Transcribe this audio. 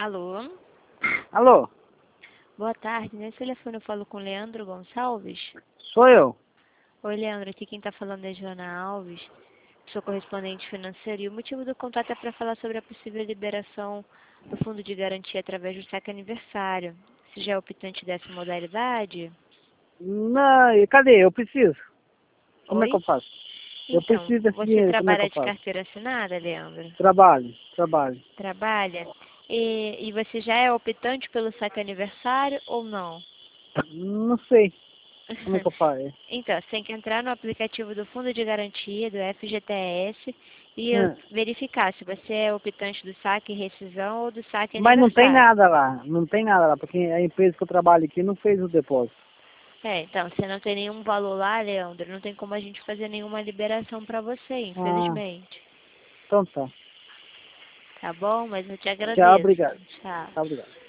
Alô? Alô, Boa tarde. Nesse telefone eu falo com Leandro Gonçalves. sou eu. Oi, Leandro. Aqui quem está falando é Joana Alves. Sou correspondente financeiro e o motivo do contato é para falar sobre a possível liberação do fundo de garantia através do saque aniversário. Você já é optante dessa modalidade? Não, e cadê? Eu preciso. Como é que eu Oi? faço? Eu Então, preciso desse você dinheiro, como é que eu trabalha de faço? carteira assinada, Leandro? Trabalho. Trabalha? E você já é optante pelo saque aniversário ou não? Não sei como é que eu faço. Então, você tem que entrar no aplicativo do Fundo de Garantia, do FGTS, e É. verificar se você é optante do saque rescisão ou do saque Mas não tem aniversário. nada lá, não tem nada lá, porque a empresa que eu trabalho aqui não fez o depósito. Então, se não tem nenhum valor lá, Leandro, não tem como a gente fazer nenhuma liberação para você, Ah, infelizmente. então tá. Tá bom? Mas eu te Tchau, agradeço. obrigado. Tchau. Tá, obrigado.